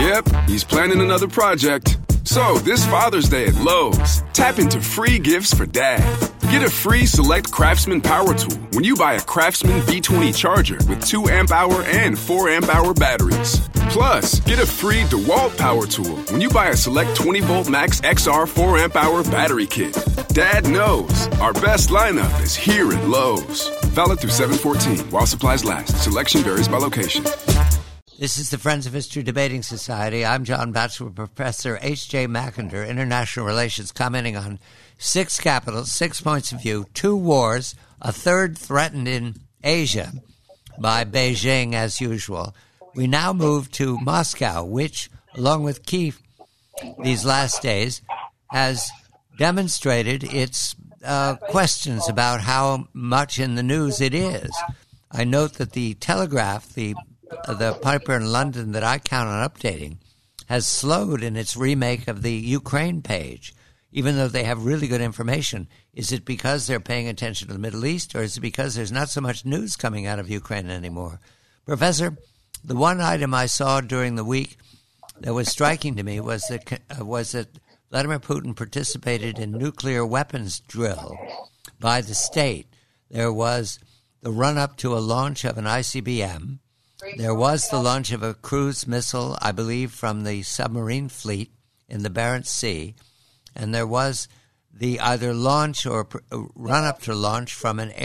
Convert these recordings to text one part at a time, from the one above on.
Yep, he's planning another project. So, this Father's Day at Lowe's, tap into free gifts for Dad. Get a free Select Craftsman power tool when you buy a Craftsman V20 charger with 2 amp-hour and 4 amp-hour batteries. Plus, get a free DeWalt power tool when you buy a Select 20-volt Max XR 4 amp-hour battery kit. Dad knows our best lineup is here at Lowe's. Valid through 7/14 while supplies last. Selection varies by location. This is the Friends of History Debating Society. I'm John Batchelor, Professor H.J. Mackinder, International Relations, commenting on 6 capitals, 6 points of view, 2 wars, a third threatened in Asia by Beijing as usual. We now move to Moscow, which, along with Kyiv these last days, has demonstrated its questions about how much in the news it is. I note that the Telegraph, the paper in London that I count on updating, has slowed in its remake of the Ukraine page, even though they have really good information. Is it because they're paying attention to the Middle East, or is it because there's not so much news coming out of Ukraine anymore? Professor, the one item I saw during the week that was striking to me was that Vladimir Putin participated in nuclear weapons drill by the state. There was the run-up to a launch of an ICBM. There was the launch of a cruise missile, I believe, from the submarine fleet in the Barents Sea. And there was the either launch or run-up to launch from an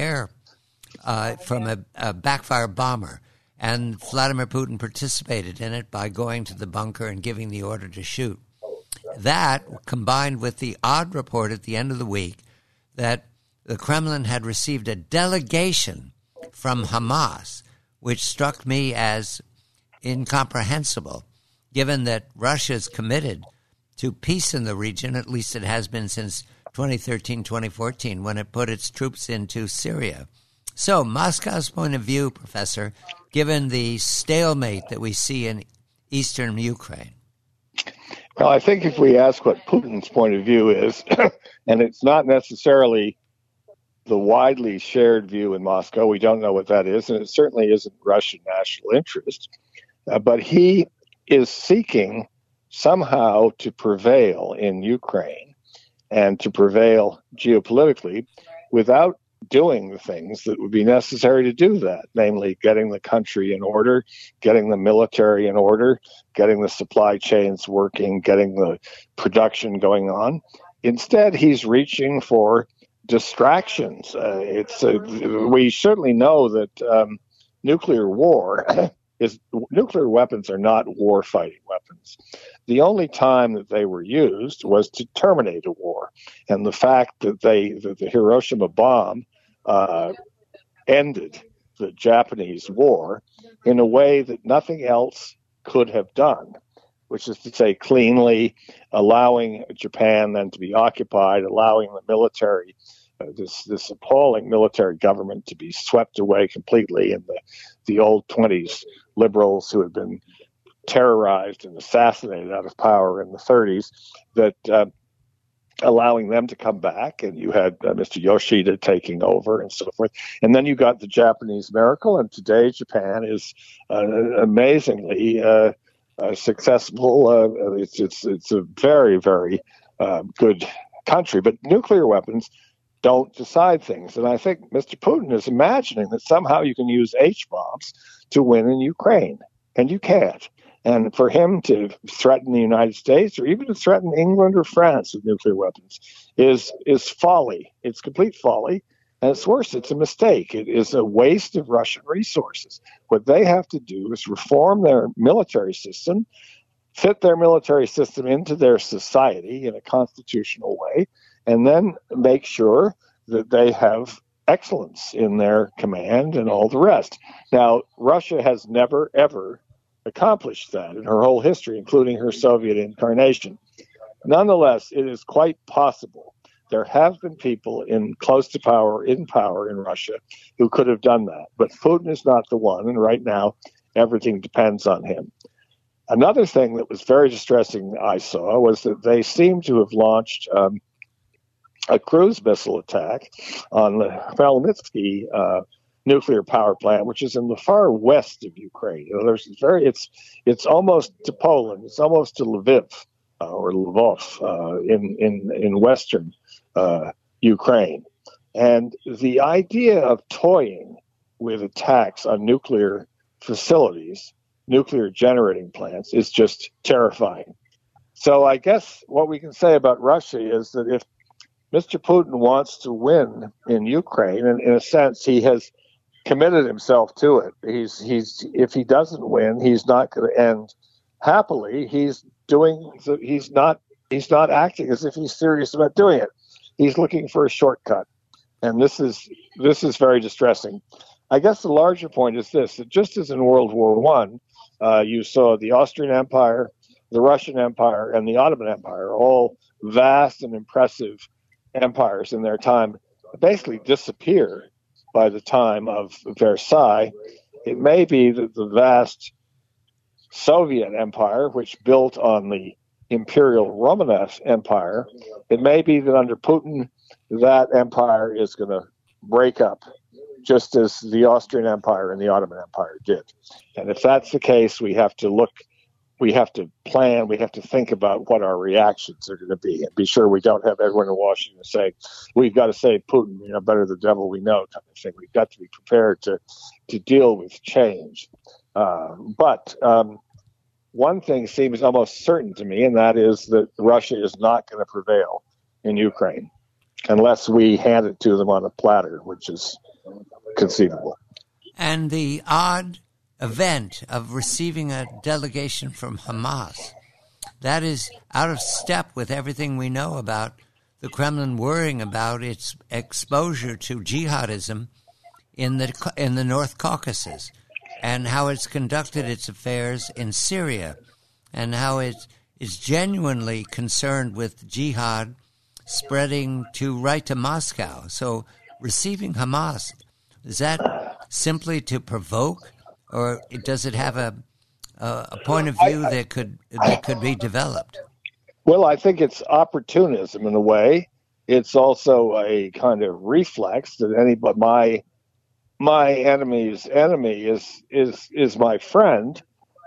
from a backfire bomber. And Vladimir Putin participated in it by going to the bunker and giving the order to shoot. That, combined with the odd report at the end of the week that the Kremlin had received a delegation from Hamas, which struck me as incomprehensible, given that Russia is committed to peace in the region, at least it has been since 2013, 2014, when it put its troops into Syria. So, Moscow's point of view, Professor, given the stalemate that we see in eastern Ukraine. Well, I think if we ask what Putin's point of view is, and it's not necessarily the widely shared view in Moscow, we don't know what that is, and it certainly isn't Russian national interest, but he is seeking somehow to prevail in Ukraine and to prevail geopolitically without doing the things that would be necessary to do that, namely getting the country in order, getting the military in order, getting the supply chains working, getting the production going on. Instead, he's reaching for distractions. We certainly know that nuclear weapons are not war-fighting weapons. The only time that they were used was to terminate a war, and the fact that the Hiroshima bomb ended the Japanese war in a way that nothing else could have done, which is to say cleanly, allowing Japan then to be occupied, allowing the military, this appalling military government to be swept away completely, and the old 20s liberals who had been terrorized and assassinated out of power in the 30s, that allowing them to come back, and you had Mr. Yoshida taking over and so forth. And then you got the Japanese miracle, and today Japan is amazingly successful. It's a very, very good country. But nuclear weapons don't decide things. And I think Mr. Putin is imagining that somehow you can use H-bombs to win in Ukraine, and you can't. And for him to threaten the United States or even to threaten England or France with nuclear weapons is folly. It's complete folly. And it's worse, it's a mistake. It is a waste of Russian resources. What they have to do is reform their military system, fit their military system into their society in a constitutional way, and then make sure that they have excellence in their command and all the rest. Now, Russia has never, ever accomplished that in her whole history, including her Soviet incarnation. Nonetheless, it is quite possible. There have been people in power in Russia who could have done that. But Putin is not the one, and right now everything depends on him. Another thing that was very distressing I saw was that they seem to have launched a cruise missile attack on the Khmelnytsky nuclear power plant, which is in the far west of Ukraine. It's almost to Poland. It's almost to Lviv or Lvov in western Ukraine. And the idea of toying with attacks on nuclear facilities, nuclear generating plants, is just terrifying. So I guess what we can say about Russia is that if Mr. Putin wants to win in Ukraine, and in a sense he has committed himself to it. If he doesn't win, he's not going to end happily. He's not acting as if he's serious about doing it. He's looking for a shortcut, and this is very distressing. I guess the larger point is this: that just as in World War I, you saw the Austrian Empire, the Russian Empire, and the Ottoman Empire, all vast and impressive empires in their time, basically disappear by the time of Versailles. It may be that the vast Soviet Empire, which built on the Imperial Romanov Empire, it may be that under Putin, that empire is going to break up, just as the Austrian Empire and the Ottoman Empire did. And if that's the case, we have to plan, we have to think about what our reactions are going to be, and be sure we don't have everyone in Washington say, we've got to save Putin, better the devil we know kind of thing. We've got to be prepared to deal with change. But one thing seems almost certain to me, and that is that Russia is not going to prevail in Ukraine unless we hand it to them on a platter, which is conceivable. And the odd event of receiving a delegation from Hamas, that is out of step with everything we know about the Kremlin worrying about its exposure to jihadism in the North Caucasus, and how it's conducted its affairs in Syria, and how it is genuinely concerned with jihad spreading right to Moscow. So receiving Hamas, is that simply to provoke, or does it have a point of view that could be developed? Well, I think it's opportunism in a way. It's also a kind of reflex that my enemy's enemy is my friend.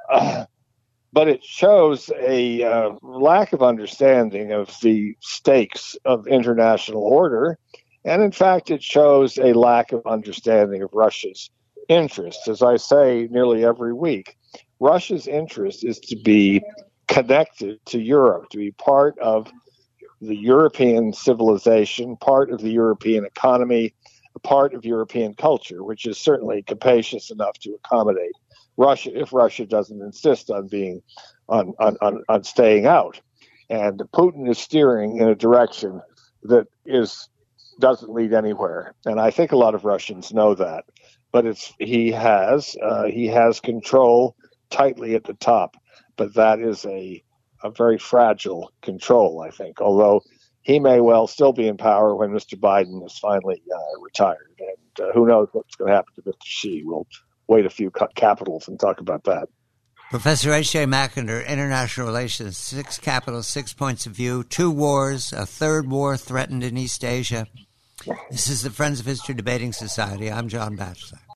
But it shows a lack of understanding of the stakes of international order. And in fact, it shows a lack of understanding of Russia's interest. As I say nearly every week, Russia's interest is to be connected to Europe, to be part of the European civilization, part of the European economy, a part of European culture, which is certainly capacious enough to accommodate Russia if Russia doesn't insist on being on staying out. And Putin is steering in a direction that doesn't lead anywhere. And I think a lot of Russians know that. But he has control tightly at the top, but that is a very fragile control, I think. Although he may well still be in power when Mr. Biden is finally retired, and who knows what's going to happen to Mr. Xi? We'll wait a few capitals and talk about that. Professor H.J. Mackinder, International Relations, 6 capitals, 6 points of view, 2 wars, a third war threatened in East Asia. This is the Friends of History Debating Society. I'm John Batchelor.